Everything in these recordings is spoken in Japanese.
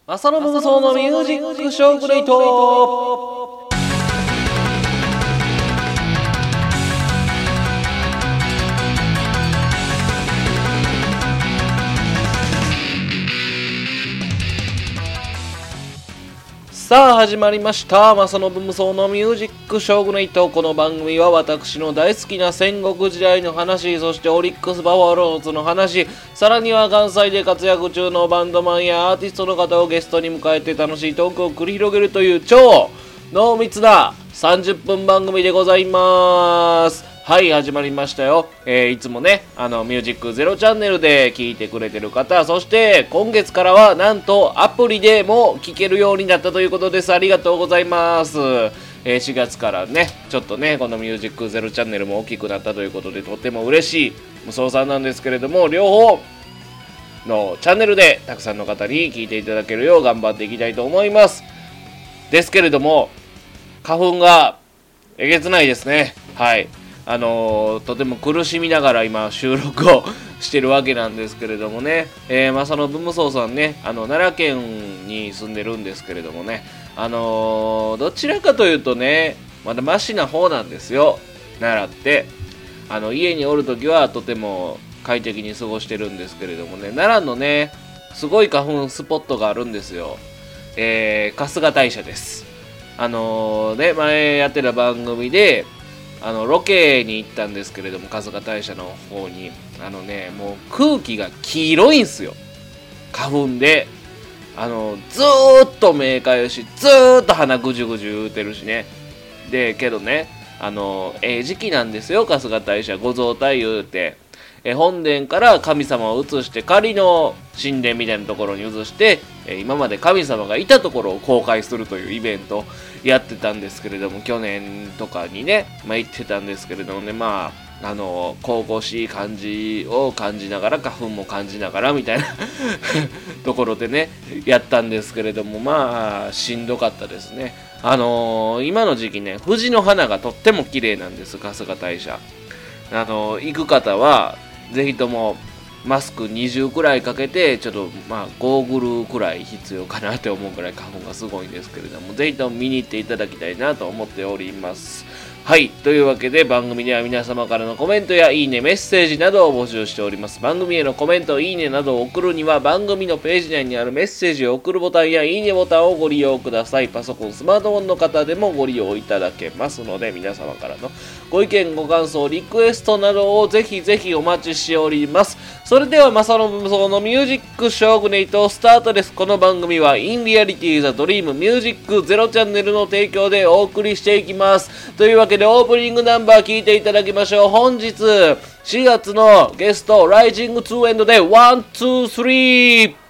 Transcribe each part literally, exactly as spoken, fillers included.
浅野無双のミュージックショーグレイト。さあ始まりました。正信無双のミュージックショーグレイト。この番組は私の大好きな戦国時代の話、そしてオリックスバファローズの話、さらには関西で活躍中のバンドマンやアーティストの方をゲストに迎えて楽しいトークを繰り広げるという超濃密なさんじゅっぷん番組でございます。はい、始まりましたよ。えー、いつもね、あの、ミュージックゼロチャンネルで聞いてくれてる方、そして今月からはなんとアプリでも聞けるようになったということです。ありがとうございます。えー、しがつからね、ちょっとね、このミュージックゼロチャンネルも大きくなったということで、とっても嬉しい無双さんなんですけれども、両方のチャンネルでたくさんの方に聞いていただけるよう頑張っていきたいと思います。ですけれども、花粉がえげつないですね。はい。あのー、とても苦しみながら今収録をしてるわけなんですけれどもね、えー、正信無双さんね、あの奈良県に住んでるんですけれどもね、あのー、どちらかというとね、まだマシな方なんですよ、奈良って。あの家におるときはとても快適に過ごしてるんですけれどもね、奈良のね、すごい花粉スポットがあるんですよ。えー、春日大社です。あのー、ね、前やってた番組で、あのロケに行ったんですけれども、春日大社の方に、あのね、もう空気が黄色いんすよ、花粉で。あのずーっと目かゆし、ずーっと鼻ぐじゅぐじゅ言うてるしね。でけどね、あのええ時期なんですよ、春日大社ご増隊言うて、え本殿から神様を移して仮の神殿みたいなところに移して、え今まで神様がいたところを公開するというイベントやってたんですけれども、去年とかにね、まあ、行ってたんですけれどもね、まああの神々しい感じを感じながら、花粉も感じながらみたいなところでねやったんですけれども、まあしんどかったですね。あのー、今の時期ね、藤の花がとっても綺麗なんです、春日大社。あのー、行く方はぜひともマスクにじゅうくらいかけて、ちょっとまあゴーグルくらい必要かなって思うくらい花粉がすごいんですけれども、ぜひとも見に行っていただきたいなと思っております。はい、というわけで番組では皆様からのコメントやいいね、メッセージなどを募集しております。番組へのコメント、いいねなどを送るには、番組のページ内にあるメッセージを送るボタンやいいねボタンをご利用ください。パソコン、スマートフォンの方でもご利用いただけますので、皆様からのご意見、ご感想、リクエストなどをぜひぜひお待ちしております。それでは正信無双のミュージックショーグネイトスタートです。この番組はインリアリティザドリームミュージックゼロチャンネルの提供でお送りしていきます。というわけでオープニングナンバー聴いていただきましょう。本日しがつのゲストライジングツーエンドでワンツースリー。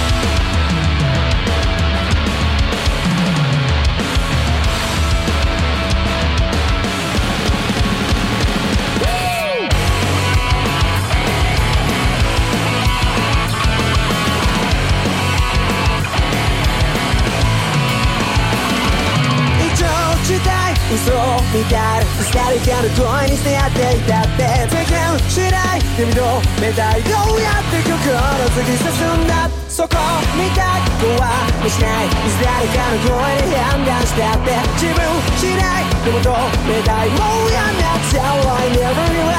嘘みたいな光る声にしてやっていたって世間次第で認めたい。どうやって心突き進んだ、そこ見たくはもしない。いつ誰かの声で判断したって自分次第で求めたい。もうやんなくちゃ I never give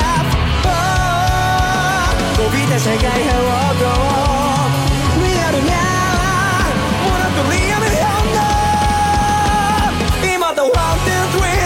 up。 伸びた社会派をリアルなものとリアル本能。今だワンツースリー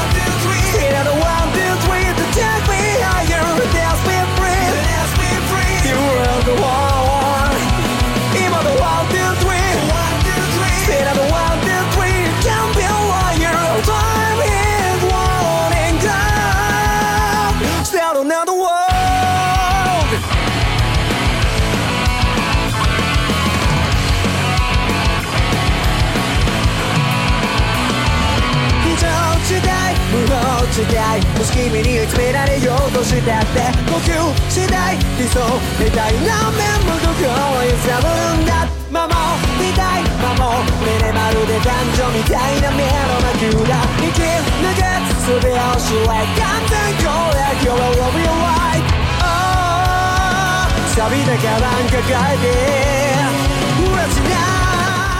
時代もし君に追い詰められようとしたって呼吸次第理想みたいな面もどこを揺さぶるんだ。守りたい守れねまるで男女みたいな目の枕生き抜け術を知れ完全攻略 You'll be alright。 錆びたカバン抱えて嬉しな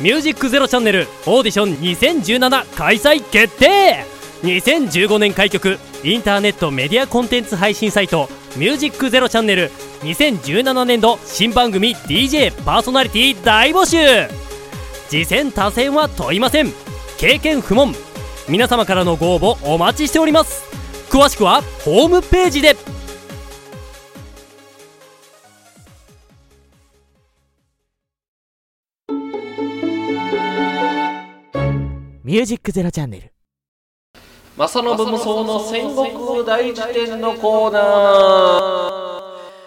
ミュージックゼロチャンネルオーディションにせんじゅうなな開催決定。にせんじゅうごねん開局インターネットメディアコンテンツ配信サイトミュージックゼロチャンネルにせんじゅうななねんど新番組 ディージェー パーソナリティ大募集。次戦他戦は問いません。経験不問。皆様からのご応募お待ちしております。詳しくはホームページで。 ミュージックゼロチャンネル正信無双の戦国大辞典のコーナー。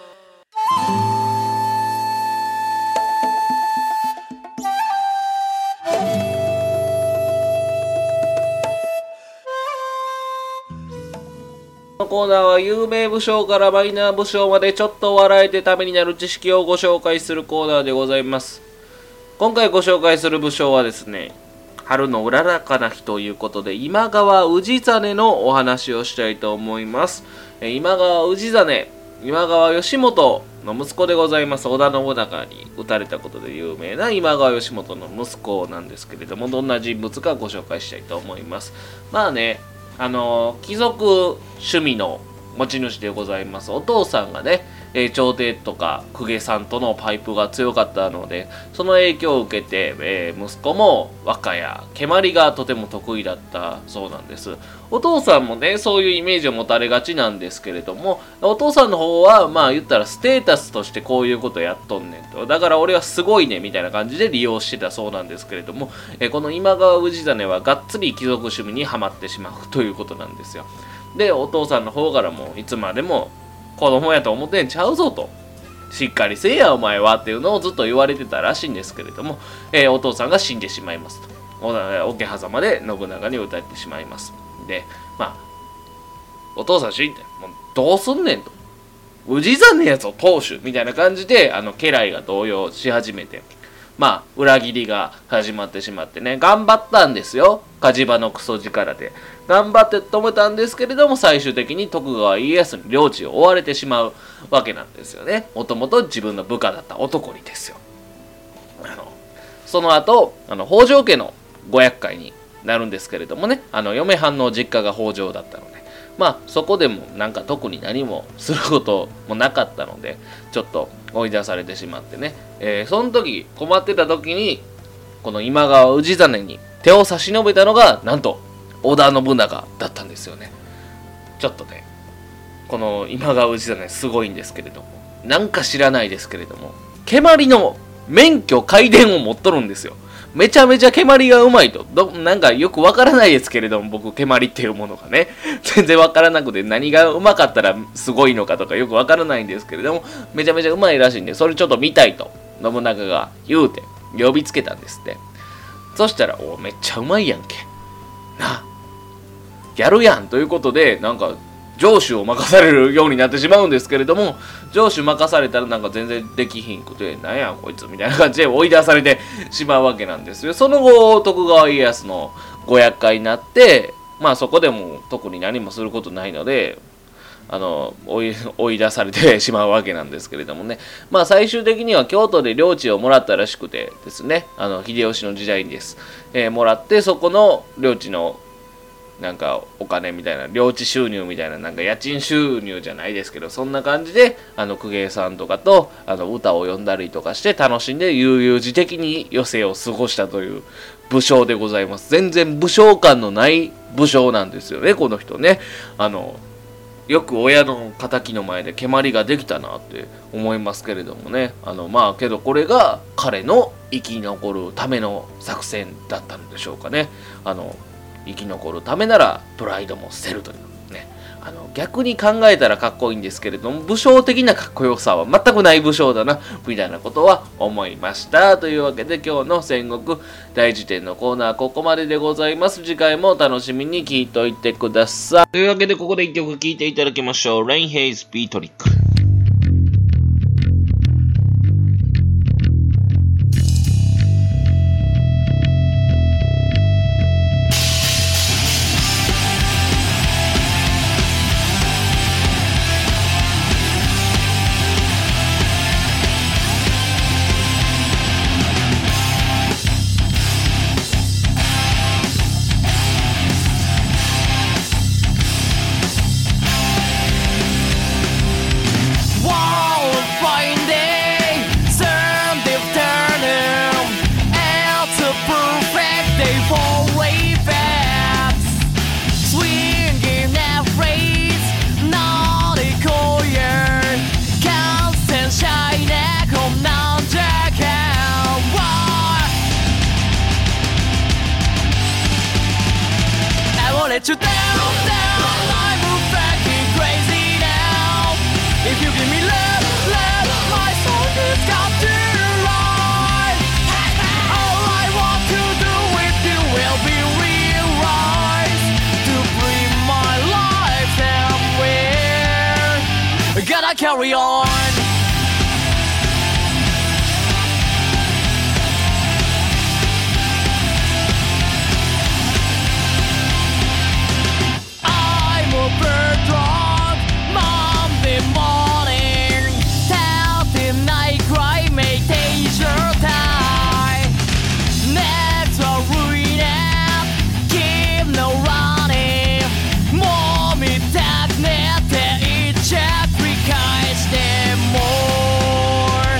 このコーナーは有名武将からマイナー武将までちょっと笑えてためになる知識をご紹介するコーナーでございます。今回ご紹介する武将はですね、春のうららかな日ということで今川氏真のお話をしたいと思います。今川氏真、今川義元の息子でございます。織田信長に討たれたことで有名な今川義元の息子なんですけれども、どんな人物かご紹介したいと思います。まあね、あの貴族趣味の持ち主でございます。お父さんがね、えー、朝廷とか公家さんとのパイプが強かったので、その影響を受けて、えー、息子も和歌や蹴鞠がとても得意だったそうなんです。お父さんもね、そういうイメージを持たれがちなんですけれども、お父さんの方はまあ言ったらステータスとしてこういうことやっとんねんと、だから俺はすごいねみたいな感じで利用してたそうなんですけれども、えー、この今川氏真はがっつり貴族趣味にはまってしまうということなんですよ。で、お父さんの方からもいつまでも子供やと思ってんちゃうぞと、しっかりせえやお前はっていうのをずっと言われてたらしいんですけれども、えー、お父さんが死んでしまいますと。桶狭間で信長に討たれてしまいます。で、まあお父さん死んでもうどうすんねんと、氏真のやつを当主みたいな感じであの家来が動揺し始めて、まあ裏切りが始まってしまってね、頑張ったんですよ、火事場のクソ力で頑張って止めたんですけれども、最終的に徳川家康に領地を追われてしまうわけなんですよね。もともと自分の部下だった男にですよ。あのその後あの北条家のご厄介になるんですけれどもね、あの嫁はんの実家が北条だったので、まあそこでもなんか特に何もすることもなかったので、ちょっと追い出されてしまってね、えー、その時困ってた時にこの今川氏真に手を差し伸べたのがなんと織田信長だったんですよね。ちょっとね、この今川氏真すごいんですけれども、なんか知らないですけれども蹴鞠の免許皆伝を持っとるんですよ。めちゃめちゃ蹴鞠がうまいと、どなんかよくわからないですけれども、僕蹴鞠っていうものがね全然わからなくて、何がうまかったらすごいのかとかよくわからないんですけれども、めちゃめちゃうまいらしいんで、それちょっと見たいと信長が言うて呼びつけたんですって。そしたら、おめっちゃうまいやんけな、やるやんということで、なんか城主を任されるようになってしまうんですけれども、城主任されたらなんか全然できひんくて、なんやこいつみたいな感じで追い出されてしまうわけなんですよ。その後徳川家康のご厄介になって、まあそこでも特に何もすることないので、あの追い、追い出されてしまうわけなんですけれどもね、まあ最終的には京都で領地をもらったらしくてですね、あの秀吉の時代にです、えー、もらって、そこの領地のなんかお金みたいな、領地収入みたいな、なんか家賃収入じゃないですけど、そんな感じであの公家さんとかとあの歌を詠んだりとかして楽しんで悠々自適に余生を過ごしたという武将でございます。全然武将感のない武将なんですよね、この人ね。あのよく親の敵の前で蹴鞠ができたなって思いますけれどもね。あのまあけどこれが彼の生き残るための作戦だったんでしょうかね。あの生き残るためならプライドも捨てるというね、あの逆に考えたらかっこいいんですけれども、武将的なかっこよさは全くない武将だなみたいなことは思いました。というわけで今日の戦国大辞典のコーナーここまででございます。次回も楽しみに聞いといてください。というわけでここで一曲聴いていただきましょう。レインヘイズビートリック。 I'm fucking crazy now. If you give me love, love, my soul has got to rise. All I want to do with you will be realize to bring my life somewhere. Gotta carry on. I'm a bird dog, Monday morning. Saturday night cry, make your time. Next a ruin up, keep no running. もう見たくねって言っちゃ繰り返して more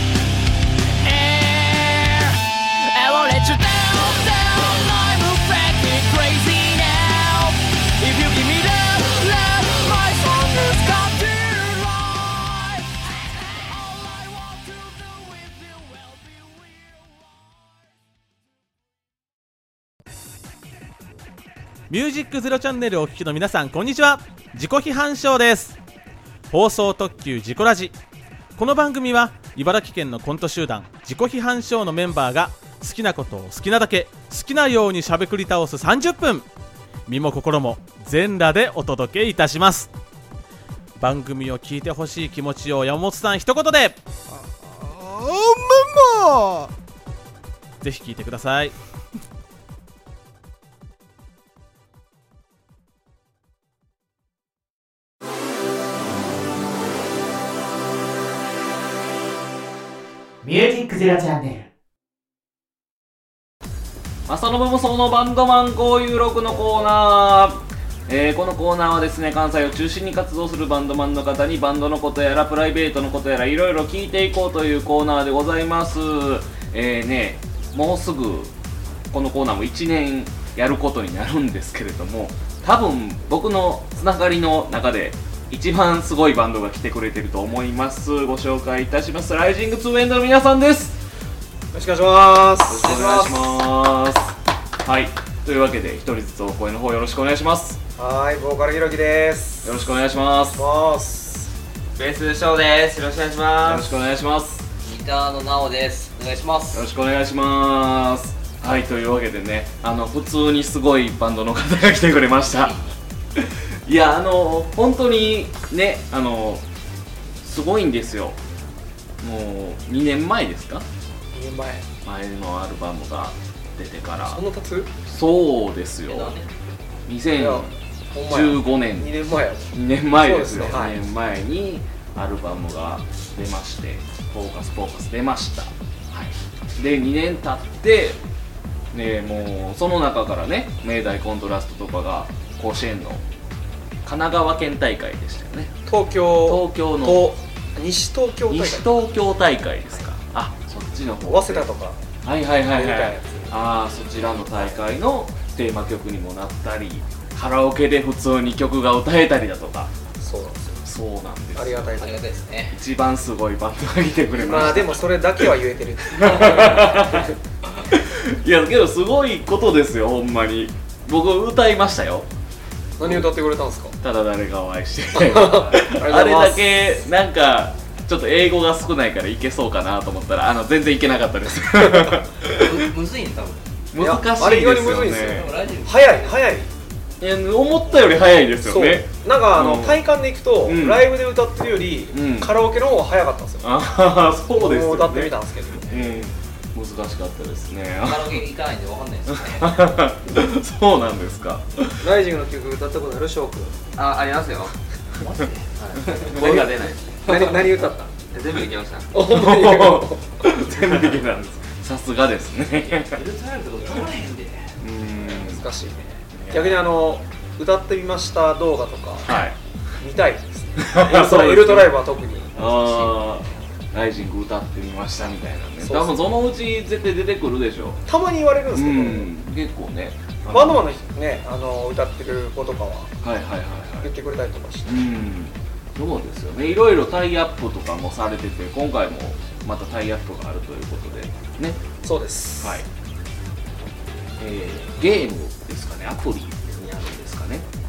air. I won't let you down, down. I'm fucking crazy now. If you give me love, love, my soul has got to rise. All I want to do with you will be real. ミュージックゼロチャンネルをお聞きの皆さん、こんにちは。自己批判ショーです。放送特急自己ラジ。この番組は茨城県のコント集団自己批判ショーのメンバーが好きなことを好きなだけ好きなようにしゃべくり倒すさんじゅっぷん、身も心も全裸でお届けいたします。番組を聞いてほしい気持ちを山本さん一言で。 あーままぜひ聞いてください。 ミュージックゼロチャンネル。 正信無双のバンドマン交友録のコーナー、えー、このコーナーはですね、関西を中心に活動するバンドマンの方にバンドのことやらプライベートのことやらいろいろ聞いていこうというコーナーでございます。えーね、もうすぐこのコーナーもいちねんやることになるんですけれども、多分僕のつながりの中で一番すごいバンドが来てくれてると思います。ご紹介いたします。ライジングツーエンドの皆さんです。 よろしくお願いします。 よろしくお願いします。はい、というわけで一人ずつお声の方よろしくお願いします。 はい、ボーカルひろきです。 よろしくお願いします。 ます。 ベースショーです。よろしくお願いします。 よろしくお願いします。 ギターのなおです。お願いします。 よろしくお願いします。はい、というわけでね、あの普通にすごいバンドの方が来てくれましたいや、あの本当にね、あのすごいんですよ。もうにねんまえですか、 にねんまえ。 前のアルバムが出てから。 そんな経つ？ そうですよ、にせんじゅうごねん、 にねんまえや。 にねんまえですよ。 そうですね、はい、 にねんまえにアルバムが出まして、フォーカスフォーカス出ました。はい、でにねん経ってね、もうその中からね、明大コントラストとかが甲子園の神奈川県大会でしたよね。 東京東京の西東京大会。 西東京大会ですか。あ、そっちの方。 早稲田とか。 はいはいはいはい。 みたいなやああ、そちらの大会のテーマ曲にもなったり、カラオケで普通に曲が歌えたりだとか。 そうなんですよ。 そうなんです。 ありがたいです。 ありがたいですね。 一番すごいバンドが来てくれました。 まあでもそれだけは言えてるいやけどすごいことですよ、ほんまに。僕歌いましたよ。 何歌ってくれたんですか？ ただ誰かを愛してあれだけなんかちょっと英語が少ないからいけそうかなと思ったら、あの全然いけなかったですむ, むずいね、多分。 難しいですよね。 あれ意外にむずいですよ。早い早い。 いや、思ったより早いですよね。 なんかあの、 うん、 体感でいくと、うん、ライブで歌ってるより、うん、カラオケの方が早かったんですよ。 ああ、そうですよね。 歌ってみたんですけど、 うん難しかったですね。 カラオケ行かないんでわかんないですねそうなんですか。 ライジングの曲歌ったことある？翔くん。 あ、ありますよ声が出ない。 何, 何歌った？ 全部いけました。 全部いけたんです。さすがですね。 エルトライブとか歌われへんで。 うん、難しいね。逆にあの歌ってみました動画とか、はい、見たいですね。エルトライブは特に。 ああ。ライジング歌ってみましたみたいなね。多分そのうち絶対出てくるでしょ。 たまに言われるんですけど、うん、 結構ね、 バンドマンのね、あの歌ってる子とかははいはいはいはい言ってくれたりとかして、 うん、そうですよね。いろいろタイアップとかもされてて、今回もまたタイアップがあるということでね。 そうです。 はい。えー、ゲームですかね、アプリにあるんですかね。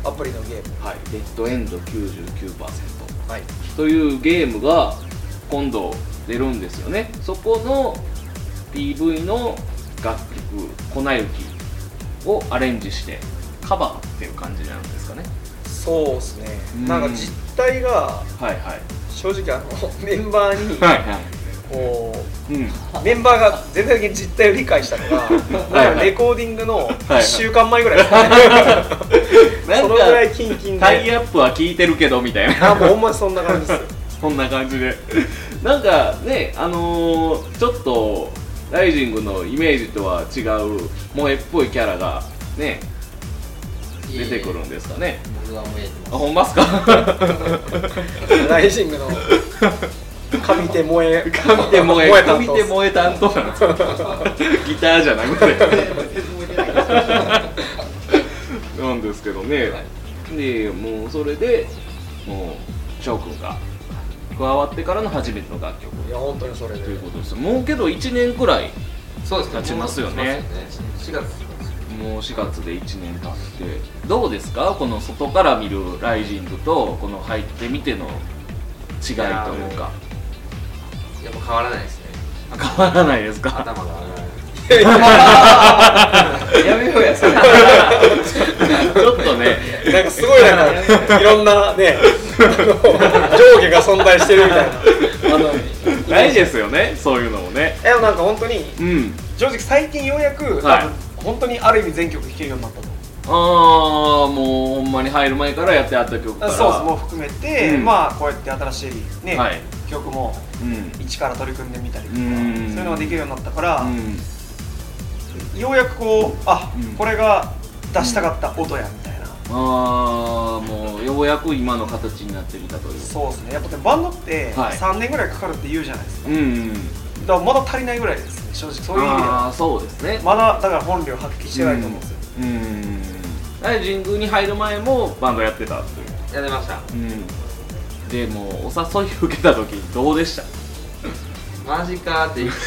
アプリのゲーム、 はい、デッドエンド きゅうじゅうきゅうパーセント、 はい、 というゲームが今度出るんですよね。そこの ピーブイ の楽曲「粉雪」をアレンジしてカバーっていう感じなんですかね。 そうですね、 うんなんか実態がはいはい正直あのメンバーにはいはいこう、 うん、 メンバーが全体的に実態を理解したのがはいはいレコーディングのはいいっしゅうかんまえぐらいですね、 なんそのぐらいかキンキンでタイアップは聞いてるけどみたいなあもうほんまにそんな感じですよそんな感じでなんかねあのー、ちょっとライジングのイメージとは違う萌えっぽいキャラがね出てくるんですかね。 僕は燃えてあ、ほんまっすかライジングの上手萌え上手萌え萌え担当上手萌え担当なんですかギターじゃなくてなんですけどね、でもうそれでもう翔くんが加わってからの初めての楽曲いや本当にそれでということです。もうけどいちねんくらいそうですね経ちますよね。 しがつもうしがつでいちねん経ってどうですか、この外から見るライジングとこの入ってみての違いというか。 やっぱ変わらないですね。 変わらないですか。 頭がやめようやそれちょっとねなんかすごいなんかいろんなねあの上下が存在してるみたいなあのないですよね、そういうのもね。 でもなんか本当にうん正直最近ようやく、 はい多分本当にある意味全曲弾けるようになったと。 ああもうほんまに入る前からやってあった曲からそうですもう含めて、 うんままあこうやって新しいね、 はい曲もうん一から取り組んでみたりとか、 うんそういうのができるようになったから、 うんようやくこうあ、 うんこれが出したかった音やみたいな、 ああもうようやく今の形になってきたという。 そうですね。やっぱねバンドってはいさんねんぐらいかかるって言うじゃないですか、 うんうんだからまだ足りないぐらいですね正直。そういう意味であはあそうですね。 まだだから本領発揮してないと思うんですよ、 うんうんライジングに入る前もバンドやってたっていう。 やってました。 うんでもうお誘い受けた時どうでした？ マジかーって言って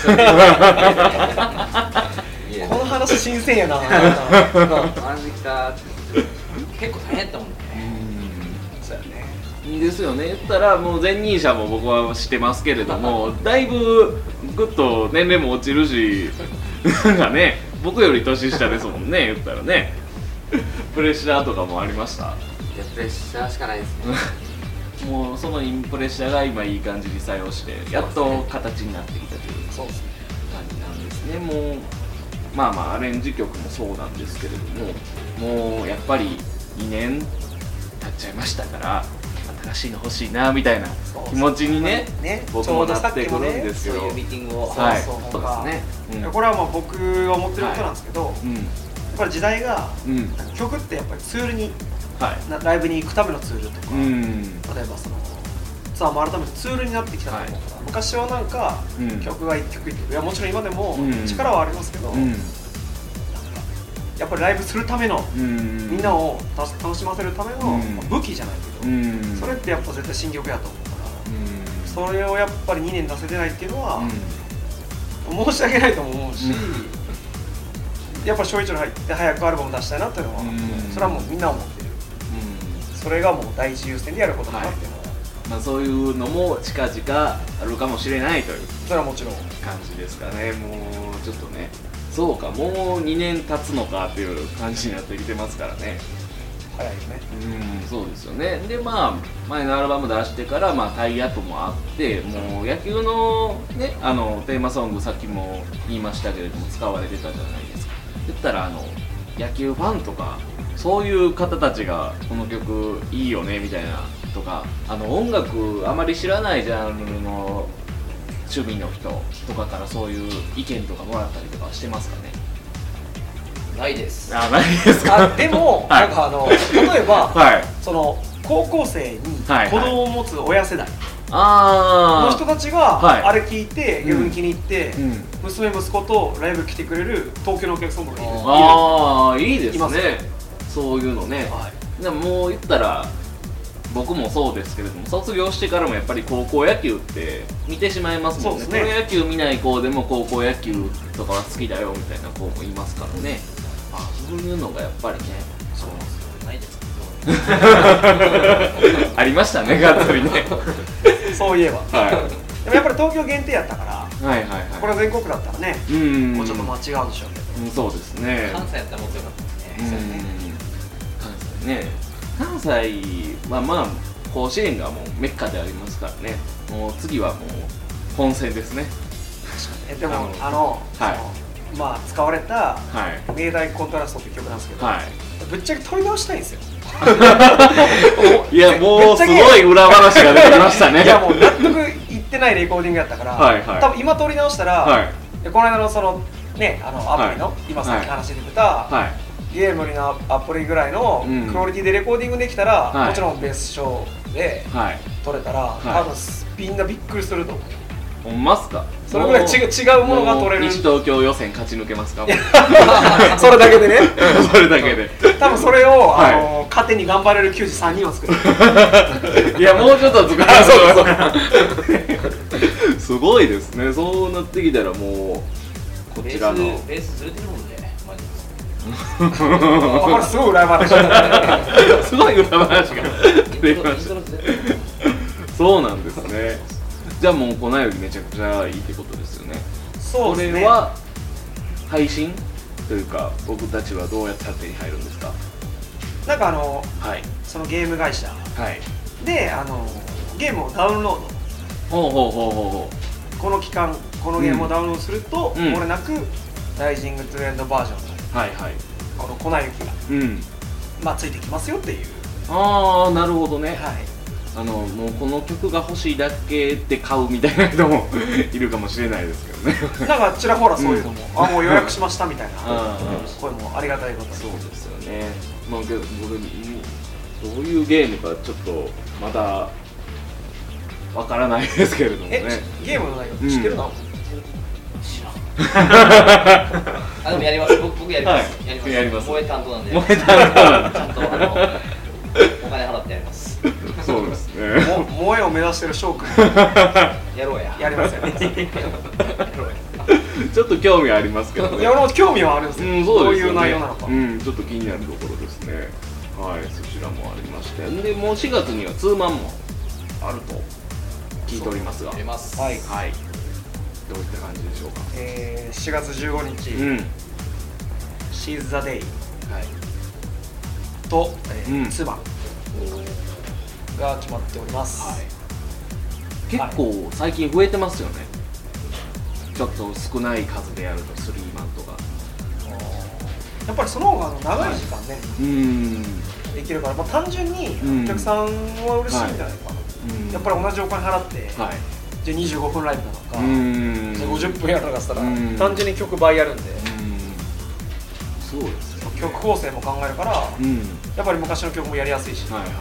いやこの話新鮮やなマジかーって結構大変だったもんね。 そうやね。 いいですよね。言ったらもう前任者も僕は知ってますけれどもだいぶぐっと年齢も落ちるしなんかね僕より年下ですもんね言ったらねプレッシャーとかもありました？ いやプレッシャーしかないですね。 もうそのインプレッシャーが今いい感じに作用してやっと形になってきたというそうですね。 感じなんですね。もうまあまあアレンジ曲もそうなんですけれどももうやっぱりにねん経っちゃいましたから新しいの欲しいなみたいな気持ちにねね僕もなってくるんですよ。 そういうミーティングを。 はいそうそうそうですね。うんこれはまあ僕が思ってることなんですけど、 うんやっぱり時代がうん曲ってやっぱりツールにはいなライブに行くためのツールとか、 うん例えばそのツアー回るためのツールになってきたと思うから、昔はなんか、 うん曲が一曲一曲いやもちろん今でもうん力はありますけど、 うんやっぱりライブするための、 うんみんなをた楽しませるための、 うんまあ武器じゃないけど、 うんそれってやっぱ絶対新曲やと思うから、 うんそれをやっぱりにねん出せてないっていうのは、 うん申し訳ないとも思うし、やっぱ翔一郎入って早くアルバム出したいなっていうのは、 うんそれはもうみんな思ってる。それがもう第一優先でやることだなっていうのは、 まあそういうのも近々あるかもしれないというそれはもちろん感じですかね。もうちょっとねそうかもうにねん経つのかっていう感じになってきてますからね。 早いよね。 うんそうですよね。でまあ前のアルバム出してからまあタイアップもあってもう野球のねあのテーマソングさっきも言いましたけれども使われてたじゃないですか。言ったらあの野球ファンとかそういう方たちがこの曲いいよねみたいなとかあの音楽あまり知らないジャンルの趣味の人とかからそういう意見とかもらったりとかしてますかね。 ないです。 あないですか。 あでも、 はいなんかあの例えば、 はいその高校生にはい子供を持つ親世代あーの人たちがはいあれ聞いて逆に気に入って、 うん娘息子とライブ来てくれる東京のお客さんとかいる。 ああいいですいますよねそういうのね、 はでももう言ったら僕もそうですけれども卒業してからもやっぱり高校野球って見てしまいますもんね。 そうですねプロ野球見ない子でも高校野球とかは好きだよみたいな子もいますからね。あそういうのがやっぱりねそうなんですよ。ないですけありましたね、がっつりね。 そういえば、 はい、 でもやっぱり東京限定やったから、 はいはいはい、 これ全国だったらね、 うん、 もうちょっと間違うでしょうけど、 うん、そうですね。 関西やったらもっとよかったですね。 うん、関西ね、関西はまあ甲子園がもうメッカでありますからね、もう次はもう本戦ですね。 えでもあの、 はい、 そのまあ使われた 「 明大コントラスト」っていう曲なんですけど、 はい、 ぶっちゃけ取り直したいんですよ。 いやもうすごい裏話が出てきましたね。 いやもう納得いってないレコーディングやったから、 はい、はい、 多分今取り直したら、はい、この間のそのねあのアプリの、はい、今さっき話してた、はい、ゲームのアプリぐらいのクオリティでレコーディングできたら、うん、もちろんベースショーで取れたら、はい、多分みんなびっくりすると思う。 ほんまっすか？ それぐらい違う、違うものが取れる。 西東京予選勝ち抜けますか？ それだけでね。 それだけで。 多分それを、はい、あの糧に頑張れる球児さんにんを作る。 いやもうちょっと作る。すごいですね。そうなってきたらもうこちらのベースずれてるもんね。マジで。これすごい裏話。 すごい裏話が出ました。そうなんですね。じゃあもう粉よりめちゃくちゃいいってことですよね。 そうですね。 これは配信というか僕たちはどうやって手に入るんですか？ なんかあの、 はい、 そのゲーム会社、 はい、 であのゲームをダウンロード、 ほうほうほうほうほう、 この期間このゲームをダウンロードすると、うん、漏れなくライジングトゥエンドバージョンの、はいはい、この粉雪が、うん、まあついてきますよっていう。 ああなるほどね。はい。あのもうこの曲が欲しいだけで買うみたいな人もいるかもしれないですけどね。 なんかちらほらそういうのも、うん、あもう予約しましたみたいな声もありがたいこと。 そうですよね。まあけど僕どういうゲームかちょっとまだわからないですけれどもね。 えゲームの内容知ってるの？ 知らん。あでもやります。僕僕やります。 はい、やります。 萌え担当なんで。 萌え担当なんで。 ちゃんとあのお金払ってやります。 そうですね。 萌えを目指してる翔くん。 やろうや。 やりますよね。 ちょっと興味ありますけどね。 いや、俺も興味はあるんですよ。 うん、そうですよね。 どういう内容なのか。 うん、ちょっと気になるところですね。はい、そちらもありまして、でもうしがつにはツーマンもあると聞いておりますが。 あります。 はい。 はい。どういった感じでしょうか。 えー、しがつじゅうごにち、うん、シーズ・ザ・デイ、はい、と、えーうん、ツーマンが決まっております。はい、 結構最近増えてますよね。ちょっと少ない数でやるとスリーマンとか。 やっぱりその方が長い時間ね、はい、うんできるから、まあ、単純にお客さんは嬉しいんじゃないかな、はい、やっぱり同じお金払って、はい、じゃあにじゅうごふんライブなのか、うんじゃあごじゅっぷんやるのかしたら単純に曲倍やるんで、うんそうですね、 曲構成も考えるから、うん、やっぱり昔の曲もやりやすいし、はいはいはい、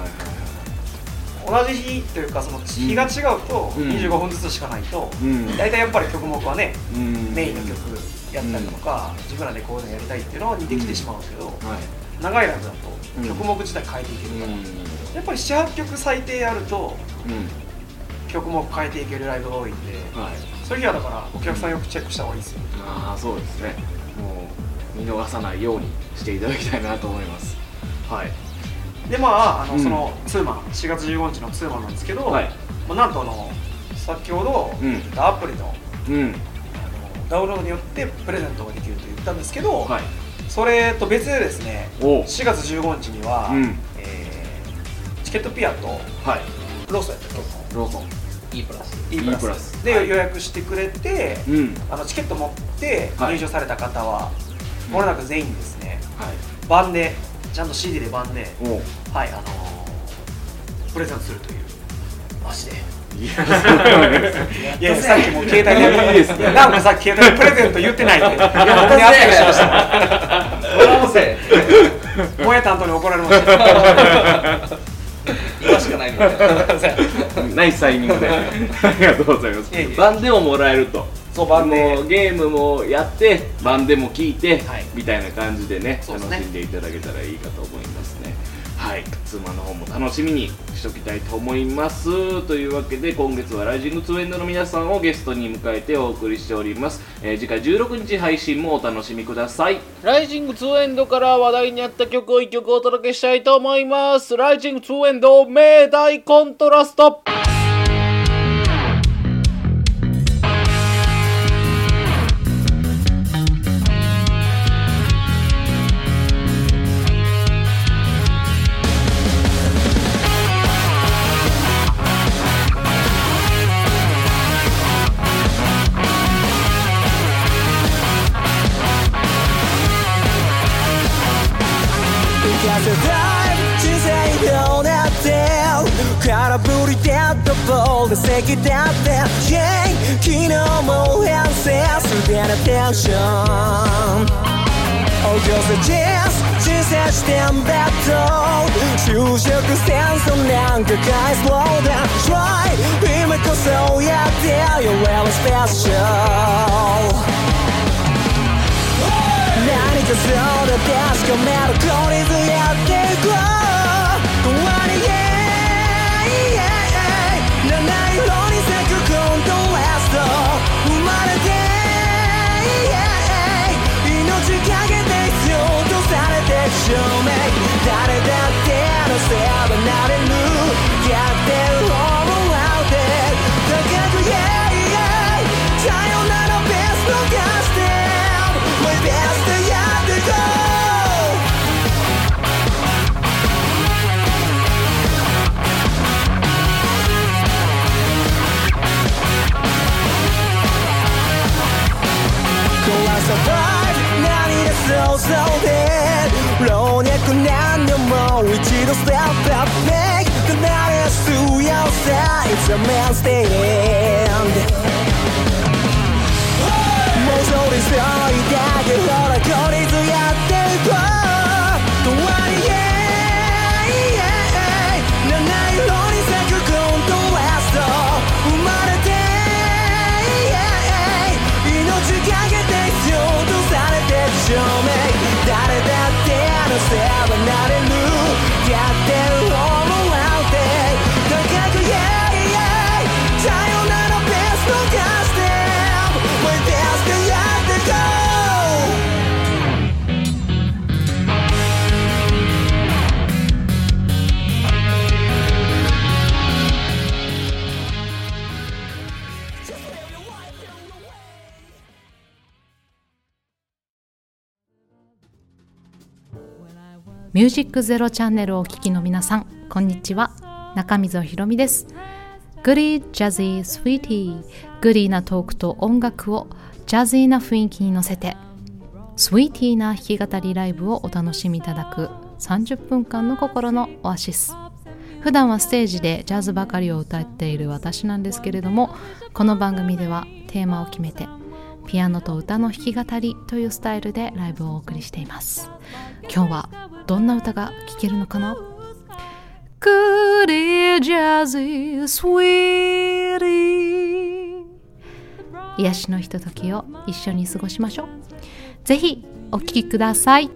同じ日というかその日が違うとにじゅうごふんずつしかないと、うん、大体やっぱり曲目はね、うん、メインの曲やったりとか、うん、自分らでこういうのやりたいっていうのは似てきてしまうんですけど、うんはい、長いライブだと曲目自体変えていけるから、うん、やっぱりななはちきょく最低やると、うん、曲目変えていけるライブが多いんで、はい、そういう日はだからお客さんよくチェックした方がいいですよ。 ああそうですね。もう見逃さないようにしていただきたいなと思います。はい。 でまあ、あの、うん、そのツーマンしがつじゅうごにちのツーマンなんですけど、はい、まあ、なんとあの先ほど言ったアプリの、うん、あのダウンロードによってプレゼントができると言ったんですけど、はい、それと別でですねしがつじゅうごにちには、うんえー、チケットピアと、はい、ローソンやったっけローソン E プラス E プラス, プラスで、はい、予約してくれて、うん、あのチケット持って入場された方はもれなく全員ですね、はい、版でちゃんと シーディー で版で、はい、あのー、プレゼントするという。 マジでいや、いやさっきも携帯でいいですね。なんかさっき携帯でプレゼント言ってないんで、いや、本当に汗がしました。 笑わせ萌え担当に怒られました。 今しかないみたいな。 ナイスタイミングでありがとうございます。版でももらえると。 そう、版でゲームもやって版でも聞いて、はい、みたいな感じでね、楽しんでいただけたらいいかと思いますね。ははい、妻の方も楽しみにしときたいと思います。というわけで今月はライジングツーエンドの皆さんをゲストに迎えてお送りしております。えー、次回じゅうろくにち配信もお楽しみください。ライジングツーエンドから話題にあった曲をいっきょくお届けしたいと思います。ライジングツーエンド明大コントラスト。 空振りだったボール席だって Yeah 昨日も反省すでなテンションお寄せジェス人生視点ベッド就職戦争なんか返す Slow down Try 今こそやって You're really special 何かそうだ確かめる効率やっていこう終わりへ七色に咲くコントラスト生まれて命かけて必要とされて証明誰だってのせばなれる逆転を思われて高く Yeah さよならベストガステン My best やっていこう想像で老若男女もう一度ステップアップメイク離れ強さ It's a man stand もうそれ急いだけほら効率やっていこう終わりへ七色に咲くコントラスト生まれて命かけて必要とされて証明誰だってのせばなれる逆転を思われて高く Yeah Yeah さよならベストガステン My best やっていこうミュージックゼロチャンネルをお聞きの皆さん、こんにちは。中溝ひろみです。グリージャズィースイーティー、グリーなトークと音楽をジャズィーな雰囲気に乗せて、スイーティーな弾き語りライブをお楽しみいただくさんじゅっぷんかんの心のオアシス。普段はステージでジャズばかりを歌っている私なんですけれども、この番組ではテーマを決めてピアノと歌の弾き語りというスタイルでライブをお送りしています。今日はどんな歌が聴けるのかな？ Goody Jazzy Sweetie 癒しのひとときを一緒に過ごしましょう。ぜひお聴きください。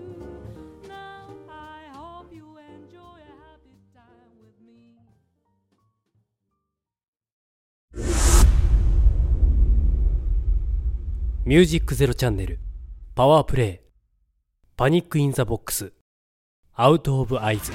ミュージックゼロチャンネルパワープレイパニックインザボックスアウトオブアイズ。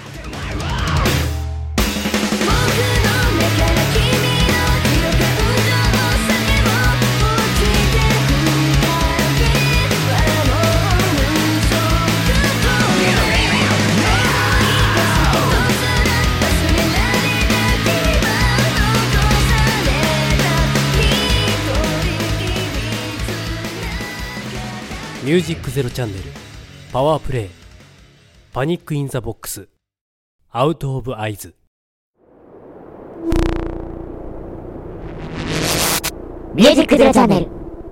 ミュージックゼロチャンネルパワープレイパニックインザボックスアウトオブアイズ。 ミュージックゼロチャンネル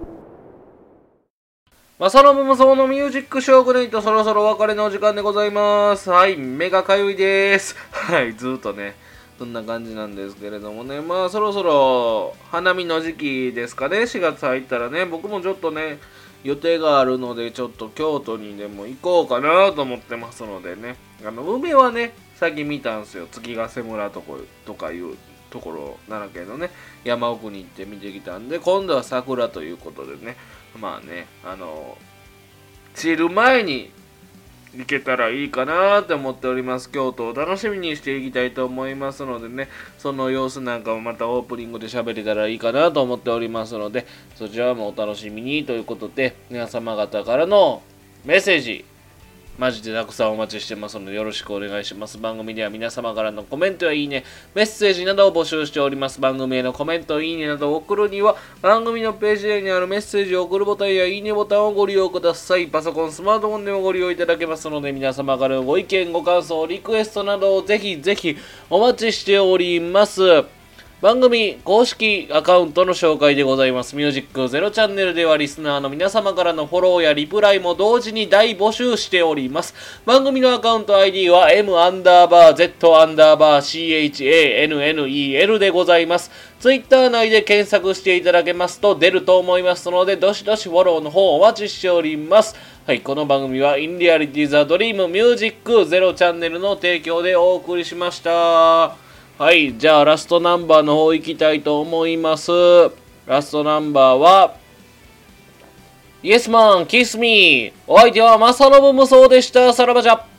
正信無双のミュージックショーグレイト、そろそろお別れのお時間でございます。はい、目がかゆいです。はい、ずっとねそんな感じなんですけれどもね、まあそろそろ花見の時期ですかね。しがつ入ったらね、僕もちょっとね予定があるので、ちょっと京都にでも行こうかなと思ってますのでね、あの梅はね最近見たんですよ。月ヶ瀬村とことかいうところ、奈良県のね山奥に行って見てきたんで、今度は桜ということでね、まあね、あの散る前に行けたらいいかなって思っております。京都を楽しみにしていきたいと思いますのでね、その様子なんかもまたオープニングで喋れたらいいかなと思っておりますので、そちらもお楽しみにということで、皆様方からのメッセージマジでたくさんお待ちしてますのでよろしくお願いします。番組では皆様からのコメントやいいね、メッセージなどを募集しております。番組へのコメント、いいねなどを送るには番組のページ内にあるメッセージを送るボタンやいいねボタンをご利用ください。パソコン、スマートフォンでもご利用いただけますので、皆様からのご意見、ご感想、リクエストなどをぜひぜひお待ちしております。番組公式アカウントの紹介でございます。ミュージックゼロチャンネルではリスナーの皆様からのフォローやリプライも同時に大募集しております。番組のアカウント アイディー は M アンダーバー Z アンダーバー シーエイチエーエヌエヌイーエル でございます。ツイッター内で検索していただけますと出ると思いますので、どしどしフォローの方お待ちしております。はい、この番組は In Reality The Dream Music ゼロチャンネルの提供でお送りしました。はい、じゃあラストナンバーの方行きたいと思います。ラストナンバーは Yes Man Kiss Me。お相手は正信無双でした。さらばじゃ。